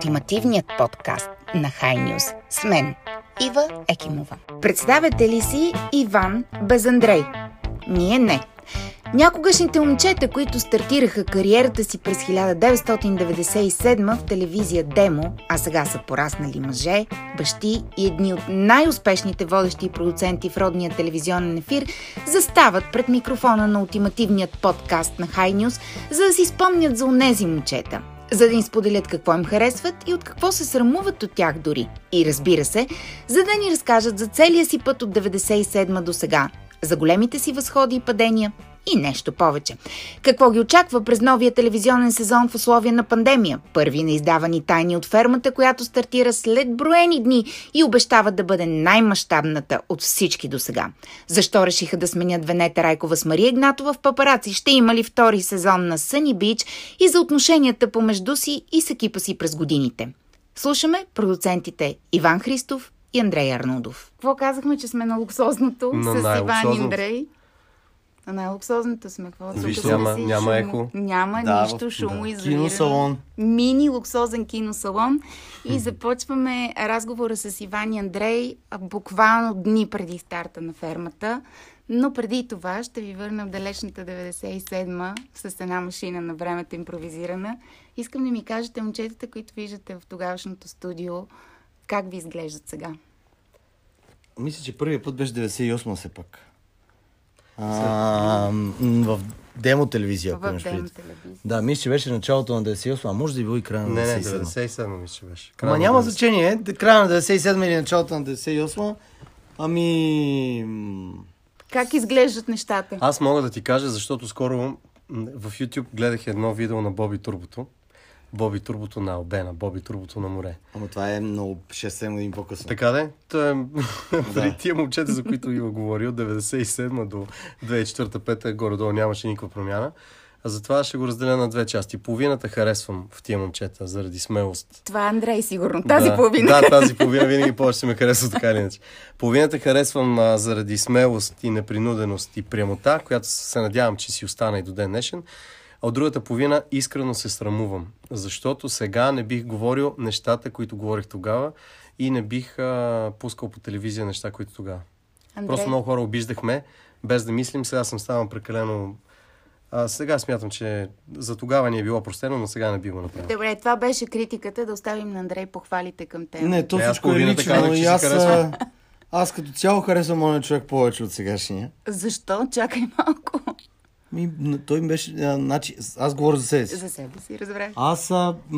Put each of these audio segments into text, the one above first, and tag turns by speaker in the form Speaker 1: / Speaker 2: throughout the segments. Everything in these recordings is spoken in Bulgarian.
Speaker 1: ултимативният подкаст на High News с мен, Ива Екимова. Представяте ли си Иван без Андрей? Ние не. Някогашните момчета, които стартираха кариерата си през 1997 в телевизия Демо, а сега са пораснали мъже, бащи и едни от най-успешните водещи продуценти в родния телевизионен ефир, застават пред микрофона на ултимативният подкаст на High News, за да си спомнят за онези момчета, за да им споделят какво им харесват и от какво се срамуват от тях дори. И разбира се, за да ни разкажат за целия си път от 97 до сега, за големите си възходи и падения и нещо повече. Какво ги очаква през новия телевизионен сезон в условия на пандемия? Първи неиздавани тайни от фермата, която стартира след броени дни и обещава да бъде най-мащабната от всички досега. Защо решиха да сменят Венета Райкова с Мария Игнатова в Папараци? Ще има ли втори сезон на Съни Бич и за отношенията помежду си и с екипа си през годините? Слушаме продуцентите Иван Христов и Андрей Арнудов. Какво казахме, че сме на луксозното с Иван и Андрей? На най-луксозното сме.
Speaker 2: Вижте, няма ехо.
Speaker 1: Няма нищо, шумоизолирано.
Speaker 3: Киносалон.
Speaker 1: Мини луксозен киносалон. И започваме разговора с Иван и Андрей буквално дни преди старта на фермата. Но преди това ще ви върна в далечната 97-ма с една машина на времето импровизирана. Искам да ми кажете, момчетата, които виждате в тогавашното студио, как ви изглеждат сега?
Speaker 3: Мисля, че първият път беше 98 все пак. В демо телевизия.
Speaker 1: В демо телевизия.
Speaker 3: Да, мисля, че беше началото на 98, а може да е било и края на 97.
Speaker 2: Не, 97 мисля, че беше.
Speaker 3: Ама няма значение, края на 97 или началото на 98.
Speaker 1: Как изглеждат нещата?
Speaker 2: Аз мога да ти кажа, защото скоро в YouTube гледах едно видео на Боби Турбото. Боби Турбото на Албена, Боби Турбото на море.
Speaker 3: Ама това е много 6-7 години по-късно.
Speaker 2: Така де? Той е преди тия момчета, за които Ива говори, от 97 до 2004-2005 горе-долу нямаше никаква промяна. А затова ще го разделя на две части. Половината харесвам в тия момчета заради смелост.
Speaker 1: Това е Андрей, сигурно. Тази половина.
Speaker 2: Да, тази половина винаги повече се ме харесва така или иначе. Половината харесвам заради смелост и непринуденост и прямота, която се надявам, че си остана и до ден днешен. А от другата половина искрено се срамувам, защото сега не бих говорил нещата, които говорих тогава и не бих пускал по телевизия неща, които тогава.
Speaker 1: Андрей?
Speaker 2: Просто много хора обиждахме, без да мислим. Сега съм ставал прекалено... сега смятам, че за тогава ни е било простено, но сега не би го направил.
Speaker 1: Добре, това беше критиката, да оставим на Андрей похвалите към теб.
Speaker 3: Не, то всичко е лично. Аз като цяло харесвам моя човек повече от сегашния.
Speaker 1: Защо? Чакай малко.
Speaker 3: Той ми беше... аз говоря за себе си.
Speaker 1: За себе си, разбрах.
Speaker 3: Аз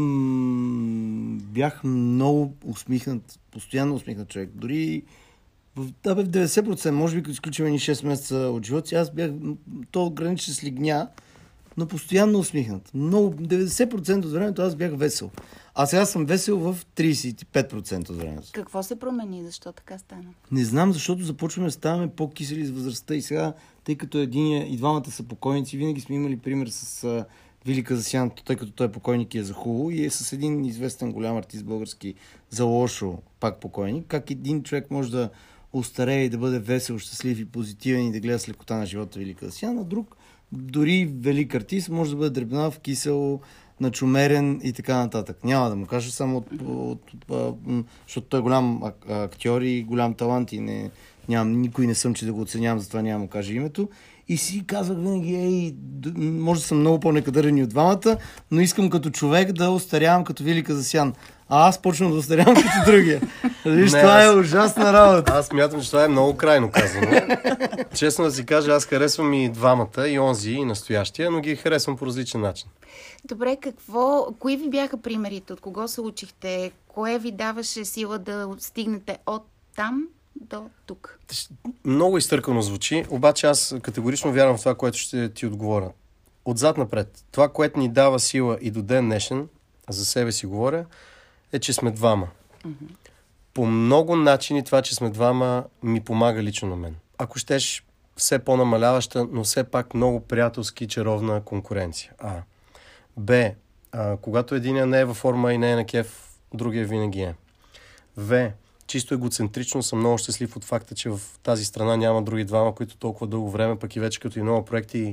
Speaker 3: бях много усмихнат, постоянно усмихнат човек. Дори в 90%, може би като изключим 6 месеца от живота си, аз бях то граничен с лигня, но постоянно усмихнат. Много, 90% от времето аз бях весел. А сега съм весел в 35% от времето.
Speaker 1: Какво се промени? Защо така стана?
Speaker 3: Не знам, защото започваме да ставаме по-кисели с възрастта и сега, тъй като един и двамата са покойници, винаги сме имали пример с Вили Казасян, тъй като той е покойник и е за хубаво и е с един известен голям артист български за лошо, пак покойник. Как един човек може да остарее и да бъде весел, щастлив и позитивен и да гледа с лекота на живота Вили Казасян, а друг, дори велик артист, може да бъде дребнав, кисел, начумерен и така нататък. Няма да му кажа само защото той е голям актьор и голям талант и никой не съм, че да го оценявам, затова няма да му кажа името. И си казвах винаги, може да съм много по-некадърен от двамата, но искам като човек да остарявам като Вили Казасян. А аз почвам да остарявам като другия. Виж, това е ужасна работа.
Speaker 2: Аз смятам, че това е много крайно казано. Честно да си кажа, аз харесвам и двамата, и онзи, и настоящия, но ги харесвам по различен начин.
Speaker 1: Добре, кои ви бяха примерите? От кого се учихте? Кое ви даваше сила да стигнете от там до тук?
Speaker 2: Много изтъркано звучи, обаче аз категорично вярвам в това, което ще ти отговоря. Отзад напред. Това, което ни дава сила и до ден днешен, за себе си говоря, е, че сме двама. Mm-hmm. По много начини това, че сме двама, ми помага лично на мен. Ако щеш, все по-намаляваща, но все пак много приятелски, чаровна конкуренция. Б. Когато единия не е във форма и не е на кеф, другия винаги е. В. Чисто егоцентрично съм много щастлив от факта, че в тази страна няма други двама, които толкова дълго време, пък и вече като и много проекти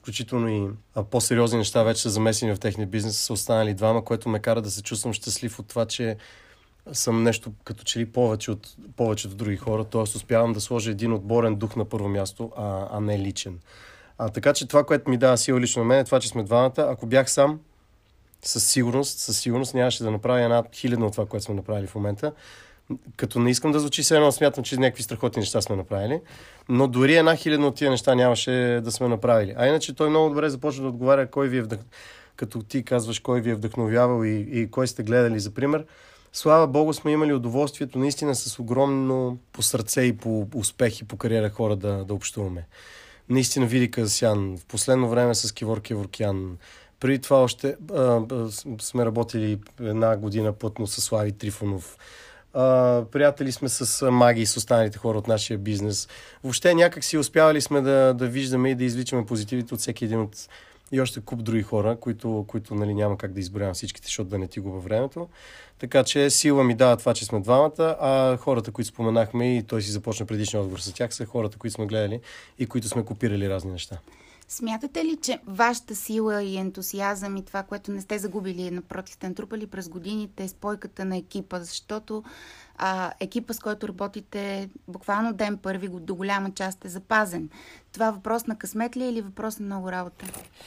Speaker 2: включително и по-сериозни неща вече са замесени в техния бизнес, са останали двама, което ме кара да се чувствам щастлив от това, че съм нещо като че ли повече от повечето други хора, т.е. успявам да сложа един отборен дух на първо място, а не личен. Така че това, което ми дава сила лично на мен е това, че сме двамата. Ако бях сам, със сигурност нямаше да направя една хилядна от това, което сме направили в момента. Като не искам да звучи все едно, смятам, че някакви страхотни неща сме направили, но дори една хилядна от тия неща нямаше да сме направили. А иначе той много добре започва да отговаря кой ви е като ти казваш кой ви е вдъхновявал и кой сте гледали за пример. Слава Богу, сме имали удоволствието наистина с огромно по сърце и по успех и по кариера хора да общуваме. Наистина Вили Казасян, в последно време с Кивор Кеворкян. Преди това още сме работили една година плътно с Слави Трифонов. Приятели сме с Маги и с останалите хора от нашия бизнес. Въобще някак си успявали сме да виждаме и да извличаме позитивите от всеки един от и още куп други хора, които нали, няма как да изборявам всичките, защото да не ти губя времето. Така че сила ми дава това, че сме двамата, а хората, които споменахме и той си започна предишния отговор с тях, са хората, които сме гледали и които сме копирали разни неща.
Speaker 1: Смятате ли, че вашата сила и ентусиазъм и това, което не сте загубили, напротив, сте натрупали през годините, е спойката на екипа, защото екипа, с който работите, буквално ден първи до голяма част е запазен. Това въпрос на късмет ли е или въпрос на много работа?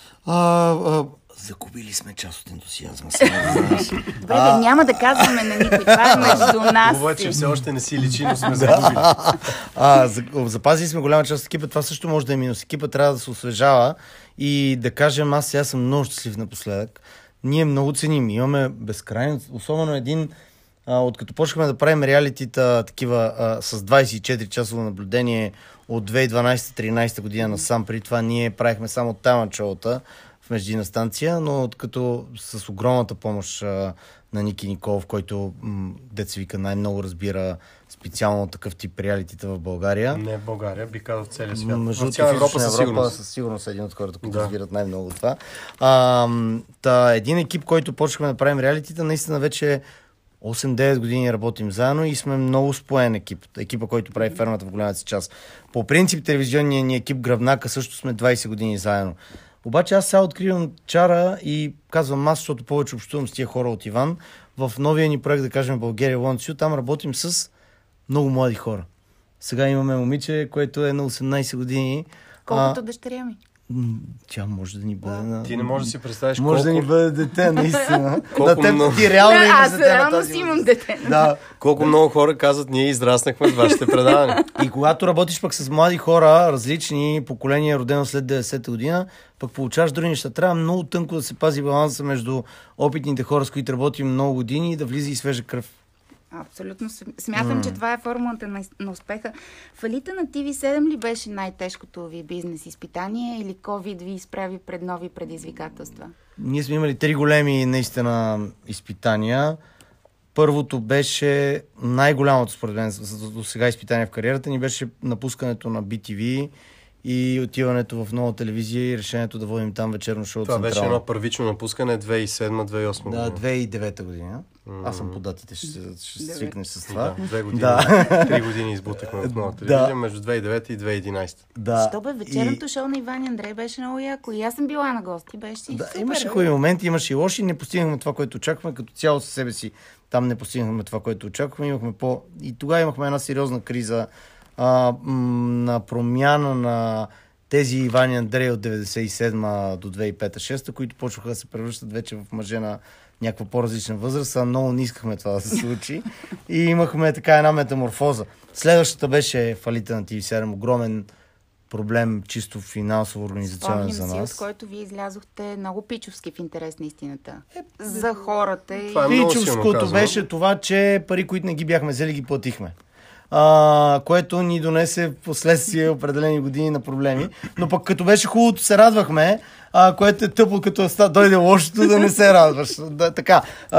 Speaker 3: Загубили сме част от ентусиазма.
Speaker 1: Добре, няма да казваме на никой. Това е между нас.
Speaker 2: Хубаво, че все още не си личи, но сме загубили.
Speaker 3: Запазили сме голяма част от екипа. Това също може да е минус. Екипа трябва да се освежава и да кажем, аз сега съм много щастлив напоследък. Ние много ценим. Имаме безкрайно, особено един откато почнахме да правим реалитита такива с 24-часово наблюдение от 2012-13 година насам. Преди това ние правихме само тайм шоута в междинна станция, но откато с огромната помощ на Ники Николов, който деца вика най-много разбира специално такъв тип реалитита в България.
Speaker 2: Не в България, би казал в целия свят.
Speaker 3: В цяла Европа със сигурност е един от хората, които разбират най-много от това. Един екип, който почнахме да правим реалитита, наистина вече 8-9 години работим заедно и сме много споен екип. Екипа, който прави фермата в голямата си част. По принцип, телевизионния ни екип Гръбнака също сме 20 години заедно. Обаче аз сега откривам чара и казвам аз, защото повече общувам с тия хора от Иван. В новия ни проект, да кажем България Лонцио, там работим с много млади хора. Сега имаме момиче, което е на 18 години.
Speaker 1: Колкото дъщеря ми.
Speaker 3: Тя може да ни бъде
Speaker 2: Ти не можеш да си представиш
Speaker 3: може да ни бъде дете, наистина.
Speaker 2: Ти
Speaker 3: реално имаш
Speaker 1: дете на тази. Аз си имам дете.
Speaker 3: Да.
Speaker 2: Колко много хора казват, ние израснахме с вашите предавания.
Speaker 3: И когато работиш пък с млади хора, различни поколения, родено след 90-та година, пък получаваш други неща. Трябва много тънко да се пази баланса между опитните хора, с които работим много години и да влиза и свежа кръв.
Speaker 1: Абсолютно. Смятам, че това е формулата на успеха. Фалита на TV7 ли беше най-тежкото ви бизнес изпитание или COVID ви изправи пред нови предизвикателства?
Speaker 3: Ние сме имали 3 големи наистина изпитания. Първото беше най-голямото според мен до сега изпитание в кариерата ни беше напускането на BTV и отиването в нова телевизия и решението да водим там вечерно шоу.
Speaker 2: Това беше едно първично напускане 2007-2008 година.
Speaker 3: Да, 2009 година. Аз съм по датите, ще свикнеш с това.
Speaker 2: Да, 2 години. 3 години избутахме в нова телевизия между 2009 и 2011.
Speaker 3: Да.
Speaker 1: Що бе, вечерното шоу на Иван и Андрей беше много яко. И аз съм била на гости, беше супер.
Speaker 3: Имаше хубави моменти, имаше и лоши. Не постигнахме това, което очаквахме. Като цяло със себе си там не постигнахме това, което очаквахме. И тогава имахме една сериозна криза на промяна на тези Иван и Андрей от 97 до 2005-2006, които почваха да се превръщат вече в мъже на някаква по-различна възраст, а много не искахме това да се случи. И имахме така една метаморфоза. Следващата беше фалита на TV7, огромен проблем, чисто финансово организационен за нас.
Speaker 1: Спомням си, от който вие излязохте много пичовски в интерес на истината. За хората.
Speaker 3: Пичовското беше това, че пари, които не ги бяхме взели, ги платихме. Което ни донесе в последствие определени години на проблеми. Но пък като беше хубавото, се радвахме, което е тъпо, като дойде лошото, да не се радваш. Така,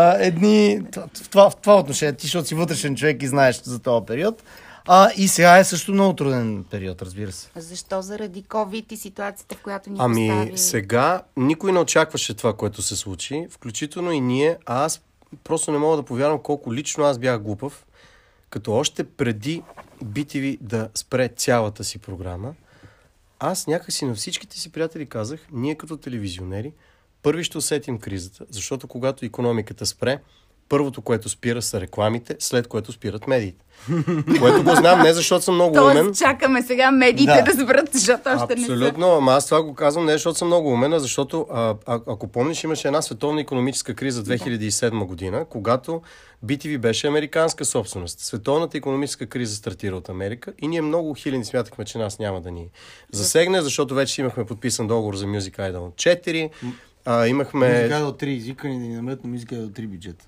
Speaker 3: в това отношение, ти, защото си вътрешен човек и знаеш за този период. И сега е също много труден период, разбира се.
Speaker 1: Защо? Заради COVID и ситуацията, в която ни постави?
Speaker 2: Сега никой не очакваше това, което се случи, включително и ние. Аз просто не мога да повярвам колко лично аз бях глупав, като още преди BTV да спре цялата си програма, аз някакси на всичките си приятели казах, ние като телевизионери първи ще усетим кризата, защото когато икономиката спре, първото, което спира, са рекламите, след което спират медиите. Което го знам не защото съм много умен.
Speaker 1: Тоест чакаме сега медиите да спрат, защото още не са.
Speaker 2: Абсолютно, ама аз това го казвам не защото съм много умен, а защото ако помниш, имаше една световна икономическа криза 2007 година, когато BTV беше американска собственост. Световната икономическа криза стартира от Америка и ние много хилени смятахме, че нас няма да ни засегне, защото вече имахме подписан договор за Music Idol 4. Имахме...
Speaker 3: Music Idol 3 извикани да ни намерят на Music Idol 3 бюджет.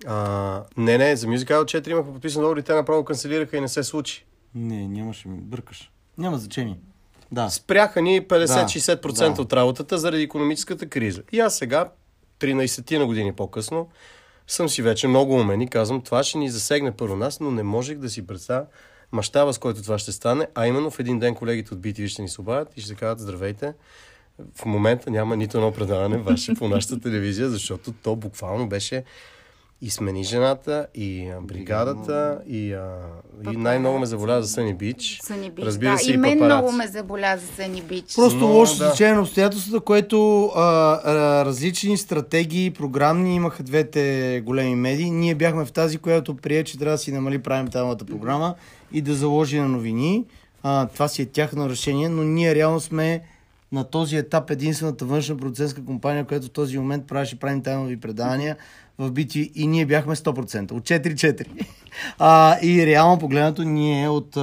Speaker 2: Не, за Music Idol 4 имахме подписан договор и те направо канцелираха и не се случи.
Speaker 3: Не, нямаше ми. Бъркаш. Няма значение. Да.
Speaker 2: Спряха ни 50-60% от работата заради икономическата криза. И аз сега, 13 на години по-късно, съм си вече много умен и казвам, това ще ни засегне първо нас, но не можех да си представя мащаба, с който това ще стане, а именно в един ден колегите от BTV ще ни се обадят и ще кажат, здравейте, в момента няма нито едно предаване ваше по нашата телевизия, защото то буквално беше и смени жената, и бригадата, и най-много ме заболя за Съни Бич. Разбира се,
Speaker 1: и мен много ме заболя за Съни Бич.
Speaker 3: Просто лошо стечение на обстоятелствата, което различни стратегии, програмни имаха двете големи медии. Ние бяхме в тази, която прие, че трябва да си намали прайм-таймовата програма и да заложи на новини. Това си е тяхно решение, но ние реално сме на този етап единствената външна продуцентска компания, която в този момент правеше прайм-таймови предавания в BTV и ние бяхме 100%, от 4-4. И реално погледнато ние от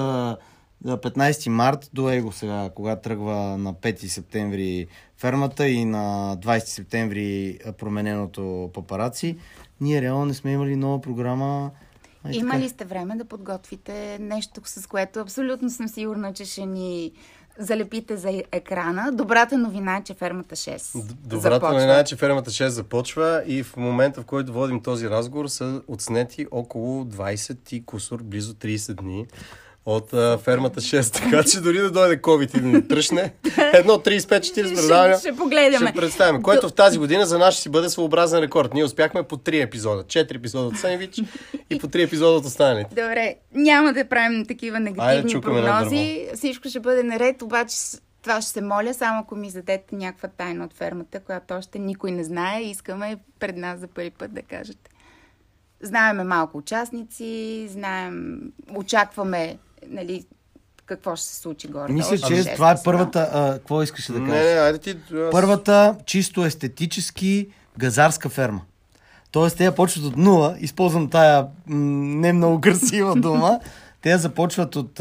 Speaker 3: 15 март до его сега, когато тръгва на 5 септември фермата и на 20 септември промененото папараци, ние реално не сме имали нова програма.
Speaker 1: Има ли сте време да подготвите нещо, с което абсолютно съм сигурна, че ще ни залепите за екрана? Добрата новина е, че Фермата 6
Speaker 2: Добрата новина е, че Фермата 6 започва и в момента, в който водим този разговор, са отснети около 20 и кусор, близо 30 дни от Фермата 6, така че дори да дойде COVID и да ни тръщне, едно 35-40 предавания
Speaker 1: ще погледаме.
Speaker 2: Ще представим, което в тази година за нас ще си бъде своеобразен рекорд. Ние успяхме по 3 епизода, 4 епизода от Съневич и по 3 епизода от останалите.
Speaker 1: Добре, няма да правим такива негативни прогнози, всичко ще бъде наред, обаче това ще се моля, само ако ми зададете някаква тайна от фермата, която още никой не знае, искаме пред нас за първи път да кажете. Знаеме малко участници, очакваме, нали, какво ще се случи горе.
Speaker 3: Мисля, че това е първата... какво искаш да кажеш?
Speaker 2: Айде ти...
Speaker 3: Първата чисто естетически газарска ферма. Тоест, те почват от нула. Използвам тая не много красива дума. Те започват от...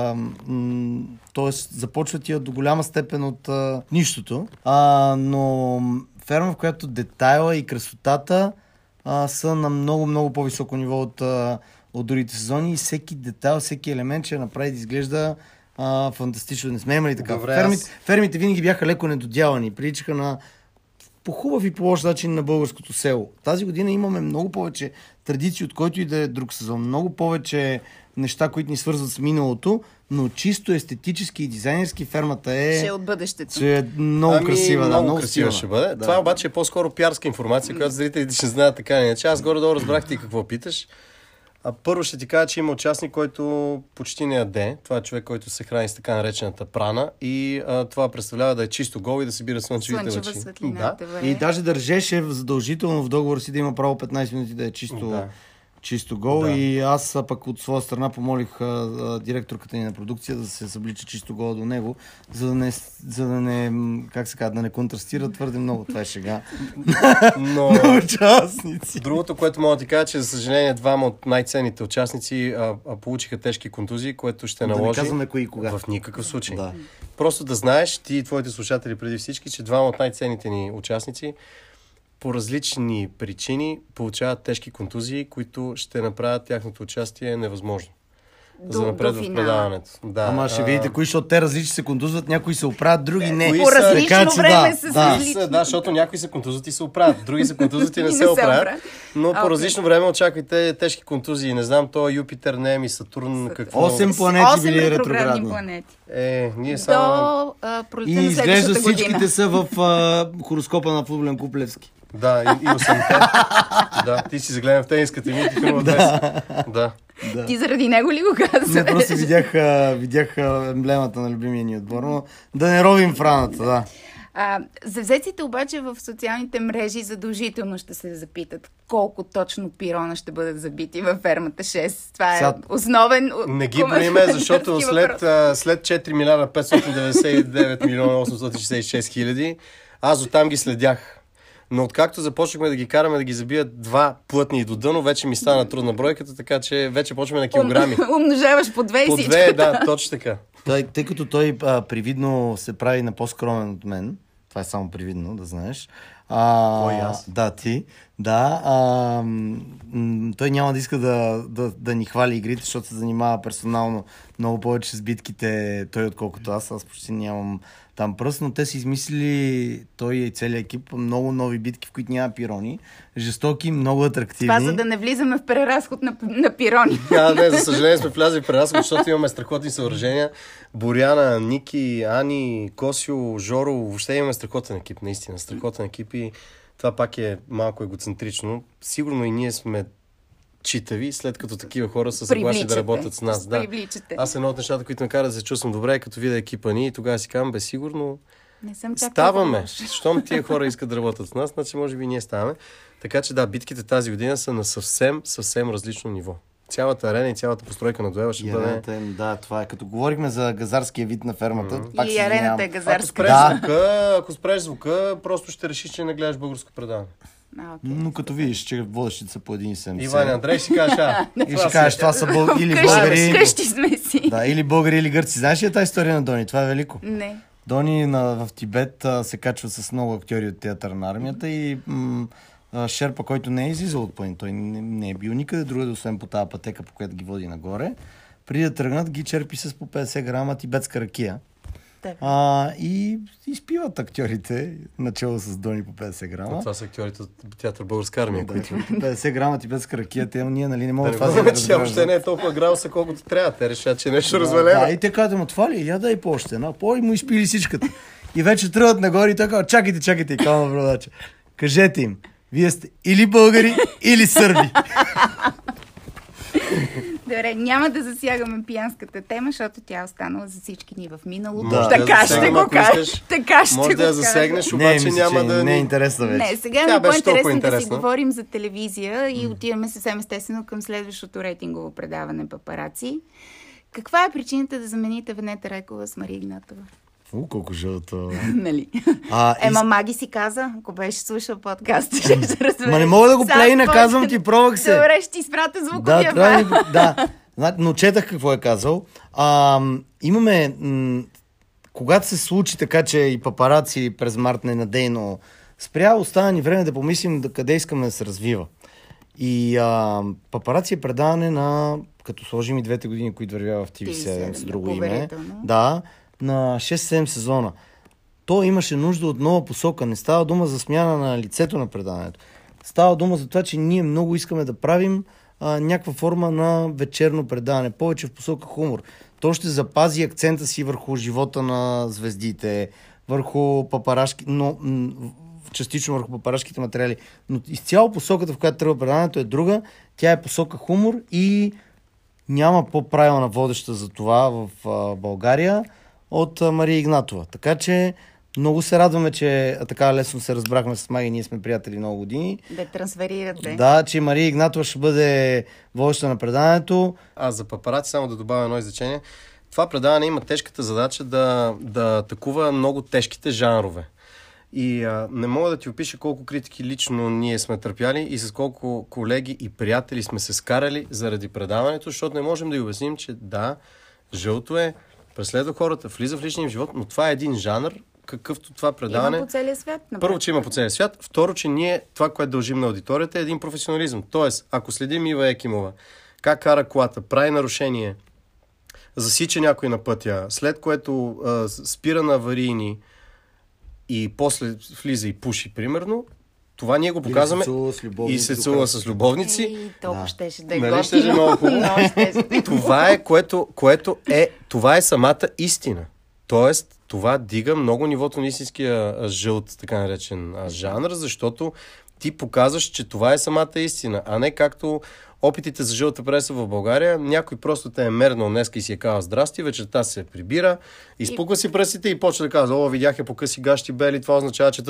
Speaker 3: Тоест, започват и до голяма степен от нищото. Но ферма, в която детайла и красотата са на много по-високо ниво от другите сезони и всеки детайл, всеки елемент ще направи да изглежда фантастично. Не сме имали така. Фермите винаги бяха леко недодялани. Приличаха на по хубав и по лош начин на българското село. Тази година имаме много повече традиции, от който и да е друг сезон. Много повече неща, които ни свързват с миналото, но чисто естетически и дизайнерски фермата е...
Speaker 1: Ще е от бъдещето.
Speaker 3: Ще е много красива.
Speaker 2: Много красива ще бъде. Да. Това обаче е по-скоро пиарска информация, която зрителите ще знаят така не. Аз горе-долу разбрах ти какво питаш. Първо ще ти кажа, че има участник, който почти не яде. Това е човек, който се храни с така наречената прана и това представлява да е чисто гол и да събира слънчевите лъчи.
Speaker 1: Да.
Speaker 3: И даже държеше задължително в договора си да има право 15 минути да е чисто гол. Да. И аз пък от своя страна помолих директорката ни на продукция да се съблича чисто гол до него, за да не как се казва, да не контрастира твърде много. Това е шега.
Speaker 2: Но
Speaker 3: на участници.
Speaker 2: Другото, което мога да ти кажа, че за съжаление двама от най-ценните участници получиха тежки контузии, което ще наложи...
Speaker 3: Да не казваме кои и кога.
Speaker 2: В никакъв случай.
Speaker 3: Да.
Speaker 2: Просто да знаеш, ти и твоите слушатели преди всички, че двама от най-ценните ни участници по различни причини получават тежки контузии, които ще направят тяхното участие невъзможно. За напред в предаването. Да.
Speaker 3: Ама ще видите кои, защото те различни се контузват, някои се оправят, други не.
Speaker 1: По различно време са
Speaker 2: различни. Да, защото някои се контузват и се оправят, други се контузват и не се оправят. Но по различно време очаквайте тежки контузии. Не знам, то Юпитер, Нем и Сатурн какво...
Speaker 3: 8 планети били ретроградни.
Speaker 2: Ние само...
Speaker 1: До пролетта на следващата година.
Speaker 3: И изглежда всичките са в хороскопа на футболен клуб Левски.
Speaker 2: Да, и 8-те. Да, ти си загледан в тениската ми, ти филма 10. Да.
Speaker 1: Ти заради него ли го казваш?
Speaker 3: Не, просто видях емблемата на любимия ни отбор, но да не ровим в раната, да.
Speaker 1: Завзеците обаче в социалните мрежи задължително ще се запитат колко точно пирона ще бъдат забити във фермата 6. Това е основен...
Speaker 2: Не ги броиме, защото след 4 милиарда 599 милиона 866 хиляди, аз оттам ги следях. Но откакто започнахме да ги караме да ги забият два плътни до дъно, вече ми стана трудна бройката, така че вече почваме на килограми.
Speaker 1: Умножаваш по 2 и всичко.
Speaker 2: По 2, да, точно така.
Speaker 3: Тъй като той привидно се прави на по-скромен от мен, това е само привидно, да знаеш.
Speaker 2: Кой аз?
Speaker 3: Да, ти. Да. Той няма да иска да ни хвали игрите, защото се занимава персонално много повече с битките той, отколкото аз. Аз почти нямам там пръст, но те са измислили, той и целият екип, много нови битки, в които няма пирони. Жестоки, много атрактивни.
Speaker 1: Това за да не влизаме в преразход на пирони.
Speaker 2: Не, за съжаление сме влязли в преразход, защото имаме страхотни съоръжения. Боряна, Ники, Ани, Косио, Жоро, въобще имаме страхотен екип, наистина. Страхотен екип и това пак е малко егоцентрично. Сигурно и ние сме читави, след като такива хора са съгласни да работят с нас. Да. Аз едно от нещата, които ме кара да се чувствам добре, като видя екипа ни и тогава си казвам, сигурно ставаме. Щом тия хора искат да работят с нас, значи може би ние ставаме. Така че да, битките тази година са на съвсем различно ниво. Цялата арена и цялата постройка на дуела ще бъде...
Speaker 3: Да, това е. Като говорихме за газарския вид на фермата, пак
Speaker 1: и арената е газарска.
Speaker 2: Ако спреш звука, просто ще решиш, че не гледаш българско предаване.
Speaker 3: Но като видиш, че водещите са по 1,70.
Speaker 2: Иван Андрей ще кажеш,
Speaker 3: и ще кажеш, това са или българи...
Speaker 1: Къщи сме си.
Speaker 3: Да, или българи, или гърци. Знаеш ли тази история на Дони? Това е велико.
Speaker 1: Не.
Speaker 3: Дони в Тибет се качва с много актьори от театъра на армията и Шерпа, който не е излизал от планин, той не е бил никъде другаде, освен по тази пътека, по която ги води нагоре. Преди да тръгнат, ги черпи с по 50 грама тибетска ракия. И изпиват актьорите, начало с Дони по 50 грама.
Speaker 2: Това са актьорите от театър Българска армия, които...
Speaker 3: 50 грама тибетска ракия, ние нали не можем
Speaker 2: това да разберем. Въобще не е толкова грауса, колкото трябва. Те решат, че нещо развалено.
Speaker 3: Да, и те казват, му това ли? Я дай по-още една. И му изпили всичката. И вече тръгват нагоре и той казва, чакайте, и казва на продача. Кажете им, вие сте или българи, или сърби.
Speaker 1: Добре, няма да засягаме пиянската тема, защото тя е останала за всички ни в миналото.
Speaker 2: Да.
Speaker 1: Така ще го кажа.
Speaker 2: Може да я засегнеш, обаче няма да...
Speaker 3: Не е интересно вече.
Speaker 1: Не, сега е по-интересно да си говорим за телевизия и отиваме съвсем естествено към следващото рейтингово предаване Папараци. Каква е причината да замените Венета Райкова с Мария Игнатова?
Speaker 3: Колко жълто.
Speaker 1: Нали? Маги си каза, ако беше слушал подкаста, ще разбере.
Speaker 3: Ма не мога да го плейна, казвам ти, пробвах се.
Speaker 1: Добре, ще ти изпратя звуковия файл.
Speaker 3: Да, но четах какво е казал. Имаме, когато се случи така, че и Папараци през март ненадейно спря, остана ни време да помислим къде искаме да се развива. И Папараци е предаване на, като сложим и 2 години, които вървява в TV7 с друго име. Да, на 6-7 сезона. То имаше нужда от нова посока. Не става дума за смяна на лицето на предаването. Става дума за това, че ние много искаме да правим някаква форма на вечерно предаване. Повече в посока хумор. То ще запази акцента си върху живота на звездите, върху папарашки, но частично върху папарашките материали. Но изцяло посоката, в която тръгва предаването, е друга. Тя е посока хумор и няма по-правилна водеща за това в България от Мария Игнатова. Така че много се радваме, че така лесно се разбрахме с Маги, ние сме приятели много години.
Speaker 1: Да трансферирате.
Speaker 3: Да, че Мария Игнатова ще бъде водеща на предаването.
Speaker 2: Аз за Папараци само да добавя едно изречение. Това предаване има тежката задача да атакува много тежките жанрове. И не мога да ти опиша колко критики лично ние сме търпяли и с колко колеги и приятели сме се скарали заради предаването, защото не можем да й обясним, че да, жълто е, преследва хората, влиза в личния им живот, но това е един жанр, какъвто това предаване...
Speaker 1: Има по целия свят.
Speaker 2: Първо, че има по целия свят. Второ, че ние това, което дължим на аудиторията е един професионализъм. Тоест, ако следим Ива Екимова, как кара колата, прави нарушение, засича някой на пътя, след което спира на аварийни и после влиза и пуши, примерно, това ние го показваме и се целува с любовници.
Speaker 1: Толкова щеше да е
Speaker 2: готино. Това е, това е самата истина. Тоест, това дига много нивото на истинския жълт, така наречен жанр, защото ти показваш, че това е самата истина, а не както опитите за жълта преса в България. Някой просто те е мернал днеска и си е казал здрасти, вечерта се прибира, изпуква си пръстите и почва да казва, о, видях я по къси гащи бели, това означава, че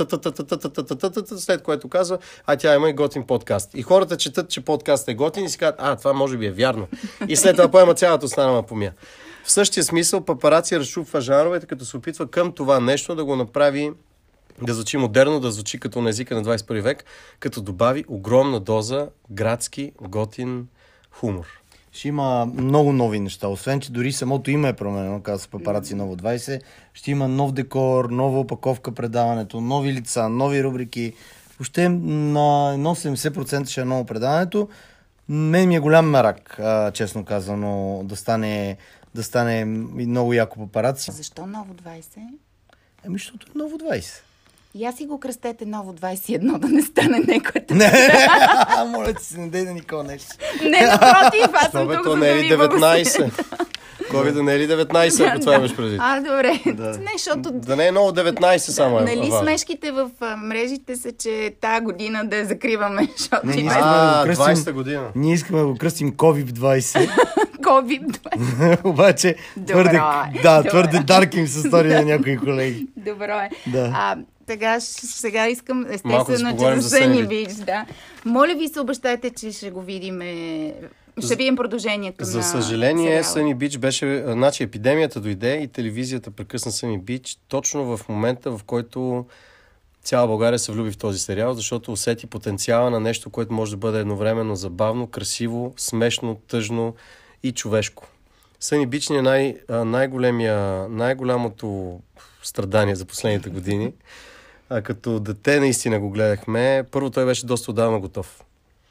Speaker 2: след което казва, тя има и готин подкаст. И хората четат, че подкаст е готин и си казват, това може би е вярно. И след това поема цялата останала помия. В същия смисъл папараци разчупва жанровете, като се опитва към това нещо да го направи, да звучи модерно, да звучи като на езика на 21 век, като добави огромна доза градски, готин хумор.
Speaker 3: Ще има много нови неща. Освен, че дори самото име е променено, казва се Папараци Ново 20. Ще има нов декор, нова опаковка предаването, нови лица, нови рубрики. Въобще на 70% ще е ново предаването. Мен ми е голям мерак, честно казано, да стане много яко Папараци.
Speaker 1: Защо Ново 20?
Speaker 3: Защото е Ново 20.
Speaker 1: И аз си го кръстете Ново 21, да не стане некоята.
Speaker 3: Не, моля ти се, не дай да никога нещо.
Speaker 1: Не, напротив, аз съм тук,
Speaker 2: то
Speaker 1: за
Speaker 2: не
Speaker 1: да
Speaker 2: е ли
Speaker 1: ви
Speaker 2: 19? COVID не е ли 19, ако това имаш предвид?
Speaker 1: Добре. Не, защото...
Speaker 2: Да не е ново 19 само.
Speaker 1: Нали смешките в мрежите са, че тази година да я закриваме, защото...
Speaker 2: 20-та година.
Speaker 3: Ние искаме да го кръстим COVID-20.
Speaker 1: COVID-20.
Speaker 3: Обаче твърде дарким с история на някои колеги.
Speaker 1: Добро е.
Speaker 3: Да.
Speaker 1: Сега искам естествено, че за Съни Бич, да. Моля ви се, обещайте, че ще го видим. Ще видим продължението на
Speaker 2: За съжаление, Съни Бич беше... Значи епидемията дойде и телевизията прекъсна Съни Бич точно в момента, в който цяла България се влюби в този сериал, защото усети потенциала на нещо, което може да бъде едновременно забавно, красиво, смешно, тъжно и човешко. Съни Бич ни е най-голямото страдание за последните години. Като дете наистина го гледахме. Първо той беше доста отдавна готов.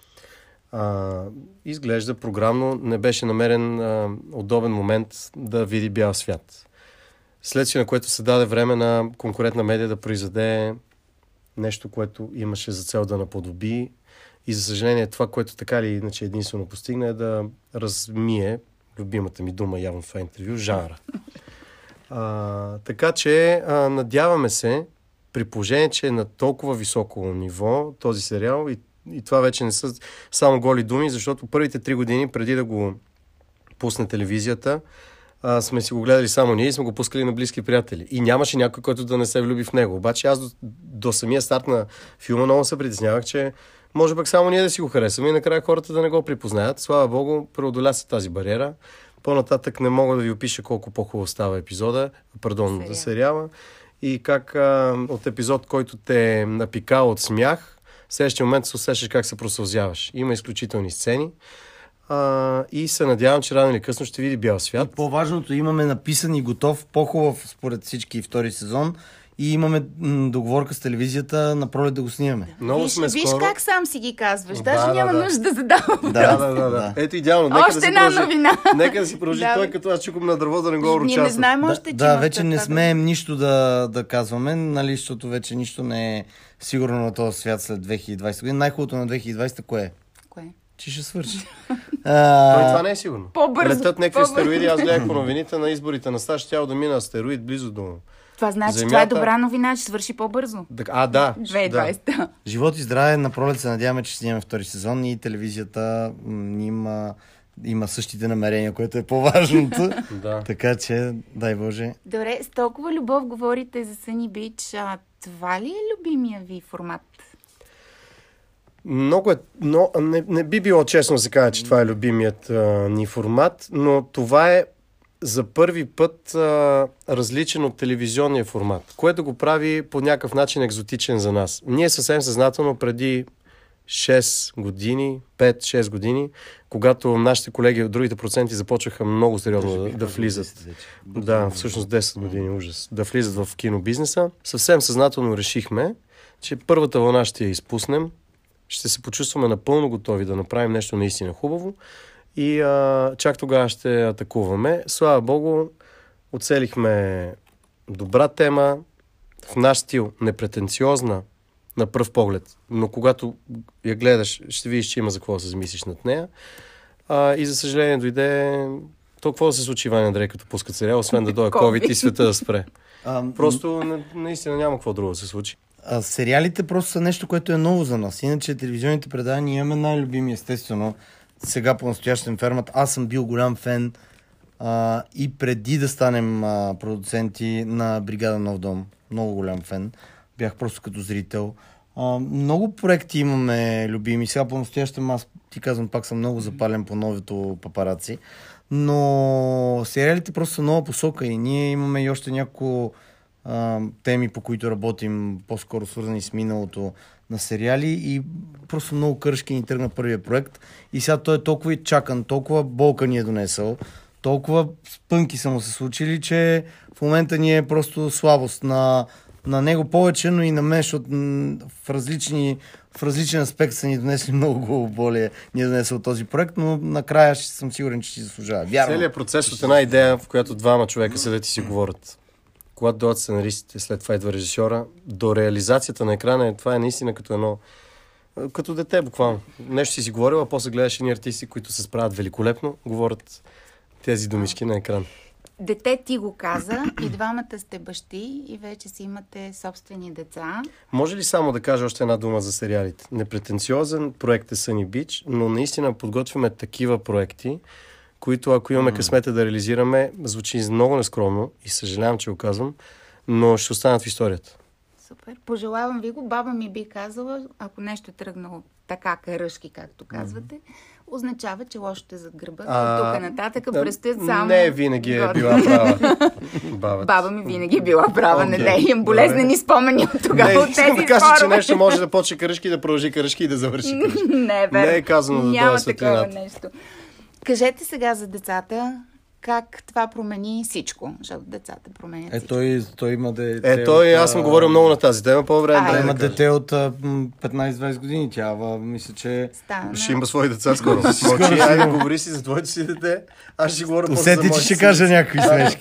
Speaker 2: Изглежда програмно не беше намерен удобен момент да види бял свят. Следствие на което се даде време на конкурентна медия да произведе нещо, което имаше за цел да наподоби. И за съжаление това, което така или иначе единствено постигна, е да размие, любимата ми дума явно в това интервю, жанра. Така че надяваме се, при положение, че е на толкова високо ниво този сериал и това вече не са само голи думи, защото първите 3 години преди да го пусне телевизията, сме си го гледали само ние и сме го пускали на близки приятели. И нямаше някой, който да не се влюби в него. Обаче аз до самия старт на филма много се притеснявах, че може пък само ние да си го харесваме и накрая хората да не го припознаят. Слава Богу, преодоля се тази бариера. По-нататък не мога да ви опиша колко по-хубаво става сериала. И как от епизод, който те напика от смях, в следващия момент се усещаш как се просълзяваш. Има изключителни сцени и се надявам, че рано или късно ще види бял свят.
Speaker 3: И по-важното, имаме написан и готов, по-хубав според всички втори сезон и имаме договорка с телевизията на пролет да го снимаме.
Speaker 1: Виж как сам си ги казваш. Даже няма нужда да задавам.
Speaker 2: Да. Ето идеално.
Speaker 1: Още една новина.
Speaker 2: Нека да си продължи той, като аз чукам на дърво да не го урочасвам.
Speaker 1: Ние не знаем още, че
Speaker 3: вече не смеем нищо да казваме, нали, защото вече нищо не е сигурно на този свят след 2020 година. Най-хубавото на 2020 кое е? Че ще свърши.
Speaker 2: Това не е сигурно.
Speaker 1: По-бързо.
Speaker 2: Летят някакви астероиди. Аз гледах по новините на изборите на САЩ, щял да мина астероид близо до
Speaker 1: това значи,
Speaker 2: Земята.
Speaker 1: това е добра новина, ще свърши по-бързо.
Speaker 2: Да.
Speaker 1: 2020.
Speaker 3: Живот и здраве, на пролет се надяваме, че ще снимаме втори сезон и телевизията има същите намерения, което е по-важното. Така че, дай Боже.
Speaker 1: Добре, с толкова любов говорите за Съни Бич. Това ли е любимия ви формат?
Speaker 2: Много но не би било честно да се каже, че това е любимият ни формат, но това е за първи път различен от телевизионния формат, което го прави по някакъв начин екзотичен за нас. Ние съвсем съзнателно преди 5-6 години, когато нашите колеги от другите проценти започнаха много сериозно да влизат. Всъщност 10 години, ужас. Да влизат в кинобизнеса. Съвсем съзнателно решихме, че първата вълна ще я изпуснем, ще се почувстваме напълно готови да направим нещо наистина хубаво и чак тогава ще атакуваме. Слава Богу, оцелихме добра тема, в наш стил, непретенциозна на пръв поглед, но когато я гледаш, ще видиш, че има за какво да се замислиш над нея. И за съжаление дойде толкова да се случи, Иван Андрей, като пускат сериал, освен да дойде COVID и света да спре. Просто наистина няма какво друго да се случи.
Speaker 3: Сериалите просто са нещо, което е ново за нас. Иначе телевизионните предания имаме най-любими, естествено. Сега по-настоящем Фермата. Аз съм бил голям фен и преди да станем продуценти на Бригада Нов дом. Много голям фен. Бях просто като зрител. Много проекти имаме любими. Сега по-настоящем аз ти казвам, пак съм много запален по новото папараци. Но сериалите просто са нова посока и ние имаме и още няколко теми, по които работим, по-скоро свързани с миналото на сериали и просто много кършки ни тръгна първия проект и сега той е толкова и чакан, толкова болка ни е донесъл, толкова спънки са му се случили, че в момента ни е просто слабост на него повече, но и на мен, защото в различен аспект са ни донесли много главоболие, ни е донесъл този проект, но накрая ще съм сигурен, че ще заслужава. Вярвам.
Speaker 2: Целият процес от една идея, в която двама човека седят и си говорят. Когато дойдат сценаристите, след това идва режисьора, до реализацията на екрана, това е наистина като дете буквално. Нещо си говорил, а после гледаш едни артисти, които се справят великолепно, говорят тези думички на екран.
Speaker 1: Дете ти го каза, и двамата сте бащи и вече си имате собствени деца.
Speaker 2: Може ли само да кажа още една дума за сериалите? Непретенциозен проект е Sunny Beach, но наистина подготвяме такива проекти, които ако имаме късмета да реализираме, звучи много нескромно и съжалявам, че го казвам, но ще останат в историята.
Speaker 1: Супер. Пожелавам ви го. Баба ми би казала, ако нещо е тръгнало така каръшки, както казвате, означава, че лошото е зад гърба. От тук нататък предстоят само...
Speaker 2: Не, винаги е била права.
Speaker 1: Баба ми винаги е била права. Не да имам болезнени спомени от тогава от тези
Speaker 2: спорове. Не, искам да кажа, че нещо може да почне каръшки, да продължи каръшки и да завърши каръшки.
Speaker 1: Не
Speaker 2: е казано да дойде светлината.
Speaker 1: Няма такова нещо. Кажете сега за децата, как това промени всичко, защото децата променят всичко.
Speaker 3: Той има дете.
Speaker 2: Аз съм говорил много на тази тема по-време.
Speaker 3: Има дете от 15-20 години. Тя мисля, че...
Speaker 2: Ще има свои деца скоро. Мълчи, айде говори си за твоето си дете. Аз ще си говоря после за моите си.
Speaker 3: Усети, че ще кажа някакви смешки.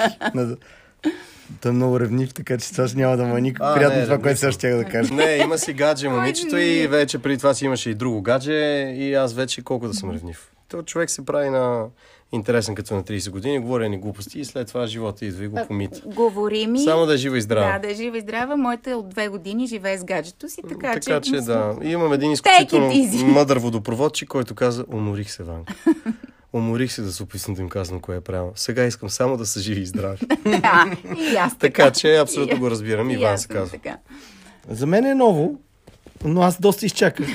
Speaker 3: Той е много ревнив, така че това няма да му е никак приятно това, което сега ще да кажа.
Speaker 2: Не, има си гадже момичето и вече преди това си имаше и друго гадже и аз вече колко да съм ревнив. То човек се прави на интересен като на 30 години, говоря ни глупости и след това живота идва и го помита.
Speaker 1: Говори ми.
Speaker 2: Само да е жива и здрава.
Speaker 1: Да, да е жива и здрава. Моята от 2 години живее с гаджето си, така че
Speaker 2: да. И имам един изключително мъдър водопроводчик, който каза, уморих се, Ванка. Уморих се да се описам да им казвам кое е правилно. Сега искам само да са живи и здрави.
Speaker 1: И аз
Speaker 2: така че абсолютно го разбирам. Иван се казва.
Speaker 3: За мен е ново, но аз доста изчаках.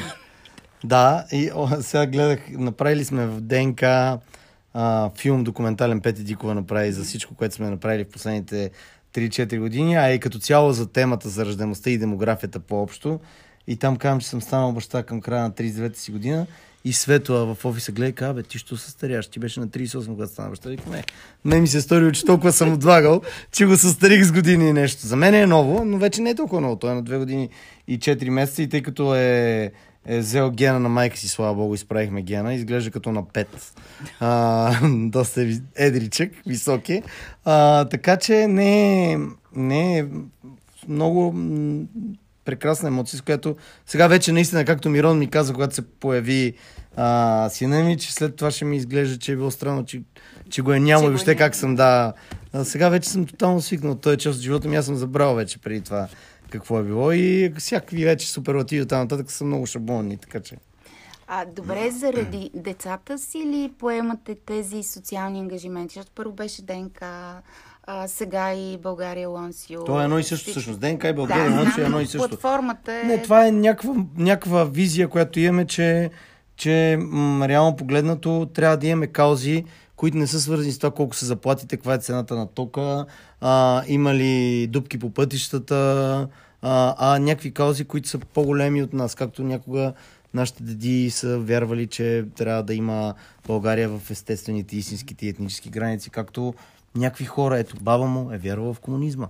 Speaker 3: Да, и сега гледах, направили сме в ДНК филм документален, Петя Дикова направи за всичко, което сме направили в последните 3-4 години, а и като цяло за темата за раждаемостта и демографията по-общо. И там казвам, че съм станал баща към края на 39-та си година и Светла в офиса гледа и казва, ти що се старяш? Ти беше на 38, когато стана баща. Не ми се стори, че толкова съм отлагал, че го състарих с години и нещо. За мен е ново, но вече не е толкова ново. Той е на 2 години и 4 месеца и тъй като е взел гена на майка си, слава богу, изправихме гена, изглежда като на 5. Доста едричък, висок е. Така че не е много прекрасна емоция, с която сега вече наистина, както Мирон ми каза, когато се появи сина ми, че след това ще ми изглежда, че е било странно, че го е нямало и въобще как съм, сега вече съм тотално свикнал. Той е част от живота ми, аз съм забрал вече преди това какво е било и всякакви вече суперлативи оттам нататък са много шаблонни, така че.
Speaker 1: Добре, заради децата си ли поемате тези социални ангажименти? Защото първо беше ДНК, сега и България Лонсио.
Speaker 3: То е едно и също всъщност. ДНК и България Лонсио е едно и също.
Speaker 1: Платформата е...
Speaker 3: Не, това е някаква визия, която имаме, че реално погледнато трябва да имаме каузи, които не са свързани с това колко са заплатите, каква е цената на тока, има ли дупки по пътищата, някакви каузи, които са по-големи от нас, както някога нашите деди са вярвали, че трябва да има България в естествените, истинските и етнически граници, както някакви хора, ето баба му е вярвала в комунизма.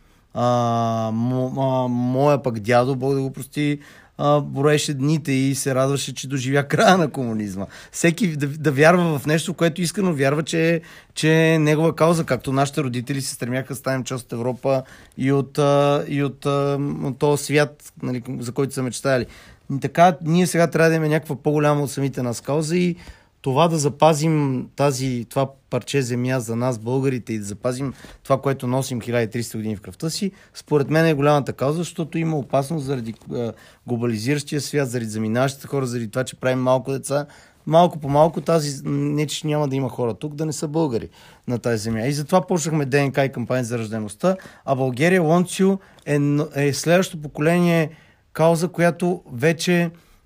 Speaker 3: Моя пък дядо, Бог да го прости, броеше дните и се радваше, че доживя края на комунизма. Всеки да вярва в нещо, което искрено вярва, че е негова кауза, както нашите родители се стремяха да станем част от Европа и от този свят, за който са мечтали. Така, ние сега трябва да имаме някаква по-голяма от самите нас кауза и това да запазим това парче земя за нас, българите, и да запазим това, което носим 1300 години в кръвта си, според мен е голямата кауза, защото има опасност заради глобализиращия свят, заради заминаващите хора, заради това, че правим малко деца. Малко по малко не че няма да има хора тук, да не са българи на тази земя. И затова почнахме ДНК и кампания за раждаемостта, а България Лонцио е следващото поколение кауза, която вече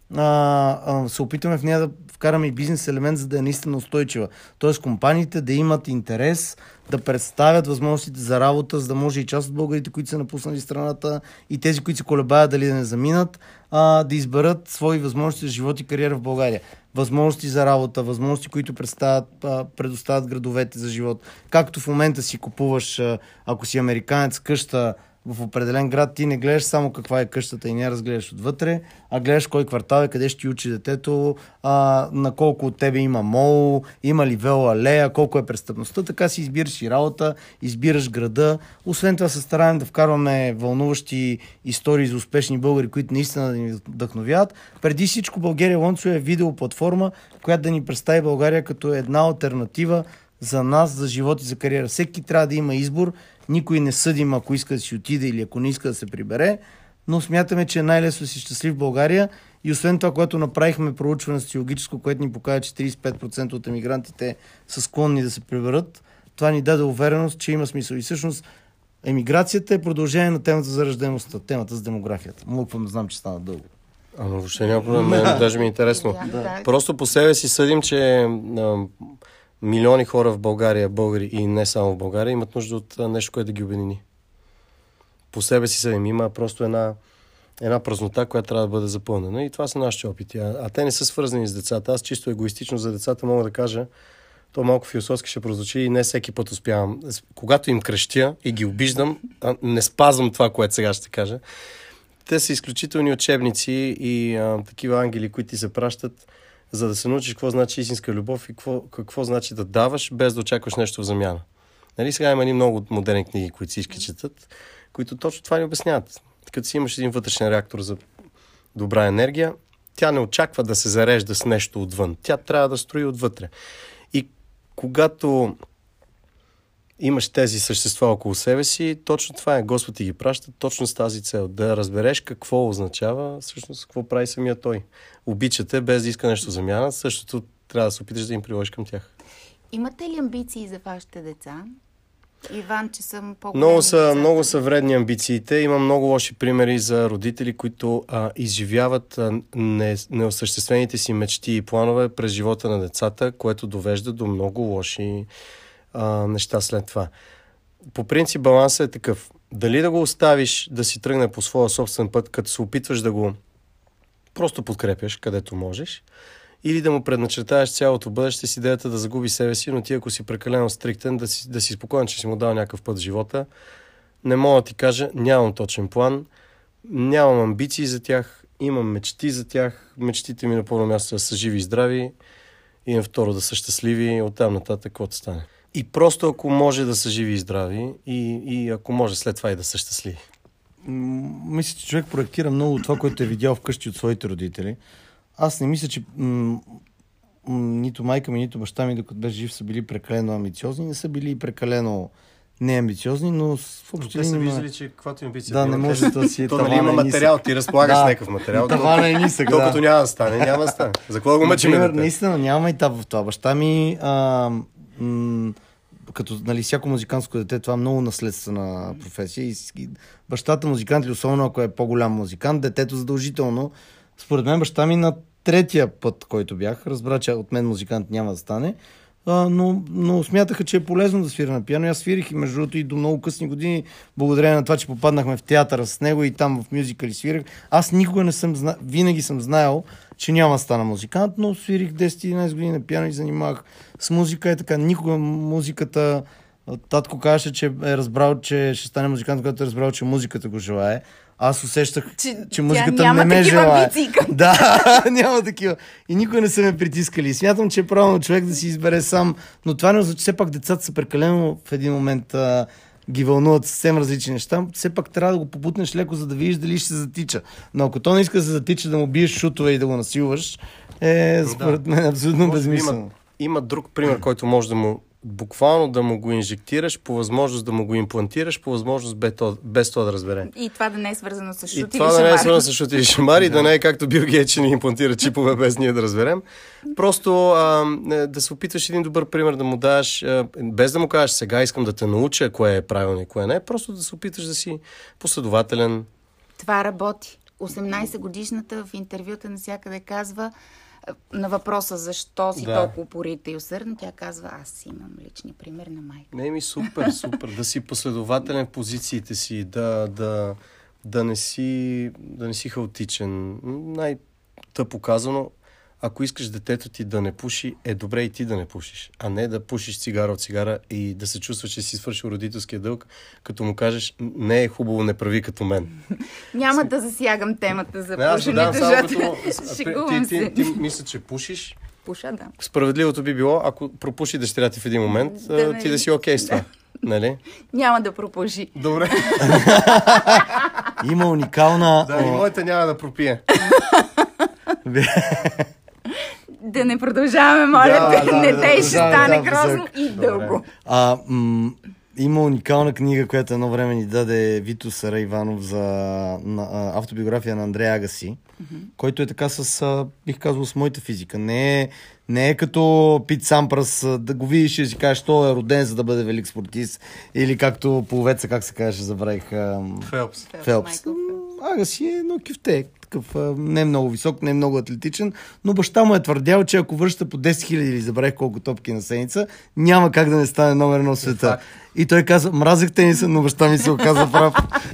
Speaker 3: се опитваме в нея да вкараме и бизнес елемент, за да е наистина устойчива. Тоест компаниите да имат интерес, да представят възможностите за работа, за да може и част от българите, които са напуснали страната, и тези, които се колебаят дали да не заминат, да изберат свои възможности за живот и кариера в България. Възможности за работа, възможности, които предоставят градовете за живот. Както в момента си купуваш, ако си американец, къща в определен град, ти не гледаш само каква е къщата и не я разгледаш отвътре, а гледаш кой квартал е, къде ще ти учи детето, на колко от тебе има мол, има ли велоалея, колко е престъпността. Така си избираш и работа, избираш града. Освен това се стараем да вкарваме вълнуващи истории за успешни българи, които наистина да ни вдъхновяват. Преди всичко България Лонцио е видеоплатформа, която да ни представи България като една алтернатива за нас, за живот и за кариера. Всеки трябва да има избор. Никой не съдим, ако иска да си отиде или ако не иска да се прибере, но смятаме, че е най-лесно да си щастлив в България. И освен това, което направихме проучване социологическо, което ни показва, че 35% от емигрантите са склонни да се приберат, това ни даде увереност, че има смисъл. И всъщност емиграцията е продължение на темата за раждаемостта, темата за демографията. Мълквам, знам, че стана дълго.
Speaker 2: Ама въобще няма проблем, даже ми е интересно. Просто по себе си съдим, че милиони хора в България, българи и не само в България, имат нужда от нещо, което да ги обедини. По себе си съдим. Има просто една празнота, която трябва да бъде запълнена. И това са нашите опити. А те не са свързани с децата. Аз чисто егоистично за децата мога да кажа, то малко философски ще прозвучи и не всеки път успявам. Когато им крещя и ги обиждам, не спазвам това, което сега ще кажа. Те са изключителни учебници и такива ангели, които ти се пращат, за да се научиш какво значи истинска любов и какво значи да даваш, без да очакваш нещо в замяна. Нали, сега има много модерни книги, които всички четат, които точно това ни обясняват. Като си имаш един вътрешен реактор за добра енергия, тя не очаква да се зарежда с нещо отвън. Тя трябва да строи отвътре. И когато имаш тези същества около себе си, точно това е. Господ ти ги праща точно с тази цел. Да разбереш какво означава, всъщност какво прави самия той. Обичате без да иска нещо замяна, същото трябва да се опиташ да им приложиш към тях.
Speaker 1: Имате ли амбиции за вашите деца? Иван, че съм по-големи.
Speaker 2: Много са вредни амбициите. Има много лоши примери за родители, които изживяват неосъществените си мечти и планове през живота на децата, което довежда до много лоши неща след това. По принцип балансът е такъв. Дали да го оставиш да си тръгне по своя собствен път, като се опитваш да го просто подкрепяш, където можеш, или да му предначертаеш цялото бъдеще с идеята да загуби себе си, но ти ако си прекалено стриктен, да си спокоен, че си му дал някакъв път в живота, не мога да ти кажа, нямам точен план, нямам амбиции за тях, имам мечти за тях, мечтите ми на първо място са живи и здрави, и на второ да са щастливи, оттам нататък каквото стане. И просто ако може да са живи и здрави, и ако може след това и да са щастливи.
Speaker 3: Мисля, че човек проектира много това, което е видял вкъщи от своите родители. Аз не мисля, че нито майка ми, нито баща ми, докато беше жив, са били прекалено амбициозни, не са били прекалено неамбициозни, но в общи линии...
Speaker 2: Те са виждали, че каквато амбиция...
Speaker 3: Да, не може да си...
Speaker 2: То нали има материал, ти разполагаш с някакъв материал.
Speaker 3: Тавана е нисък,
Speaker 2: докато няма да стане, няма да стане. За какво го мъчим?
Speaker 3: Наистина няма етап в това. Баща ми... като нали, всяко музикантско дете, това е много наследствена професия. И бащата музикант, или особено ако е по-голям музикант, детето задължително. Според мен баща ми на третия път, който бях, разбра, че от мен музикант няма да стане, но смятаха, че е полезно да свира на пиано. Аз свирих и между другото и до много късни години, благодарение на това, че попаднахме в театъра с него и там в мюзикали свирах. Аз никога не съм винаги съм знаел, че няма да стана музикант, но свирих 10-11 години на пиано и занимавах с музика и така. Никога музиката... Татко казваше, че е разбрал, че ще стане музикант, когато е разбрал, че музиката го желае. Аз усещах, че музиката не ме желае. Да, няма такива. И никой не са ме притискали. Смятам, че е правилно човек да си избере сам. Но това не означава, че все пак децата са прекалено в един момент ги вълнуват съвсем различни неща, все пак трябва да го попутнеш леко, за да видиш дали ще се затича. Но ако то не иска да се затича, да му биеш шутове и да го насилваш, според мен абсолютно безмислено.
Speaker 2: Има друг пример, който може да му буквално да му го инжектираш, по възможност да му го имплантираш, по възможност без това да разбере.
Speaker 1: И това да не е свързано с шут или
Speaker 2: шамар. И това да не е свързано с шут или шамар и да не е както Бил Гейтс, че ни имплантира чипове без ние да разберем. Просто да се опитваш един добър пример да му даш, без да му кажеш сега искам да те науча кое е правилно и кое не, просто да се опиташ да си последователен.
Speaker 1: Това работи. 18-годишната в интервюта навсякъде казва на въпроса защо си толкова упорита и усърдна, тя казва, аз имам лични пример на майка.
Speaker 2: Супер. Да си последователен в позициите си, да не си хаотичен. Най-тъпо казано, ако искаш детето ти да не пуши, е добре и ти да не пушиш, а не да пушиш цигара от цигара и да се чувстваш, че си свършил родителския дълг, като му кажеш, не е хубаво, не прави като мен.
Speaker 1: Няма да засягам темата за пушенето, защото шегувам се.
Speaker 2: Ти мисля, че пушиш.
Speaker 1: Пуша, да.
Speaker 2: Справедливото би било, ако пропуши дъщеря ти в един момент, ти да си окей с това. Нали?
Speaker 1: Няма да пропуши.
Speaker 2: Добре.
Speaker 3: Има уникална...
Speaker 2: Да, и моята няма да пропие.
Speaker 1: Да не продължаваме, моля, не те ще стане грозно и дълго.
Speaker 3: Има уникална книга, която едно време ни даде Вито Сарайванов за автобиография на Андрея Агаси, който е така бих казал, с моята физика. Не е като Пит Сампрас, да го видиш и си кажеш, той е роден за да бъде велик спортист, или както половеца, как се каже, забравих. Фелпс. Агаси е едно кюфте. Такъв не е много висок, не е много атлетичен, но баща му е твърдял, че ако връща по 10 000 или забравих колко топки на седмица, няма как да не стане номер 1 в света. И той каза, мразех тениса, но баща ми се оказа прав.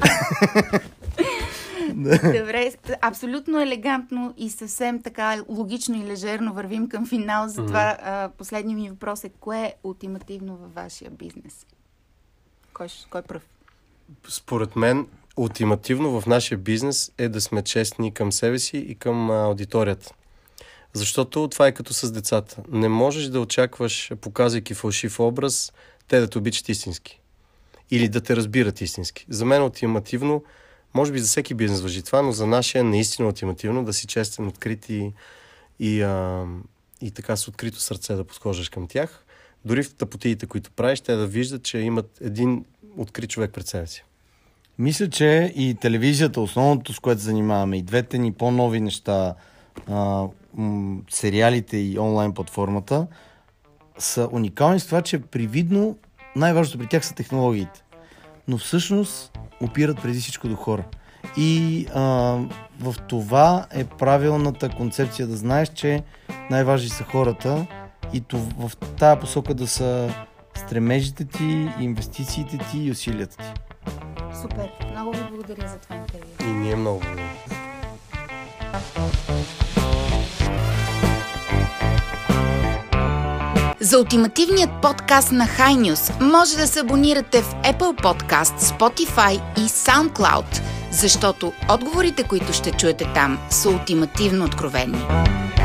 Speaker 1: Добре, абсолютно елегантно и съвсем така логично и лежерно вървим към финал. Затова последният ми въпрос е, кое е ултимативно във вашия бизнес? Кой пръв?
Speaker 2: Според мен ултимативно в нашия бизнес е да сме честни към себе си и към аудиторията. Защото това е като с децата. Не можеш да очакваш, показвайки фалшив образ, те да те обичат истински. Или да те разбират истински. За мен ултимативно, може би за всеки бизнес важи това, но за нашия е наистина ултимативно да си честен, открит и така с открито сърце да подхождаш към тях. Дори в тъпотиите, които правиш, те да виждат, че имат един открит човек пред себе си.
Speaker 3: Мисля, че и телевизията, основното, с което занимаваме, и двете ни по-нови неща, сериалите и онлайн платформата, са уникални с това, че привидно най-важното при тях са технологиите. Но всъщност опират преди всичко до хора. И в това е правилната концепция да знаеш, че най-важни са хората и в тая посока да са стремежите ти, инвестициите ти и усилията ти.
Speaker 1: Супер! Много ви благодаря за това интервю.
Speaker 2: И ние много благодарим.
Speaker 1: За ултимативният подкаст на High News може да се абонирате в Apple Podcast, Spotify и SoundCloud, защото отговорите, които ще чуете там, са ултимативно откровени.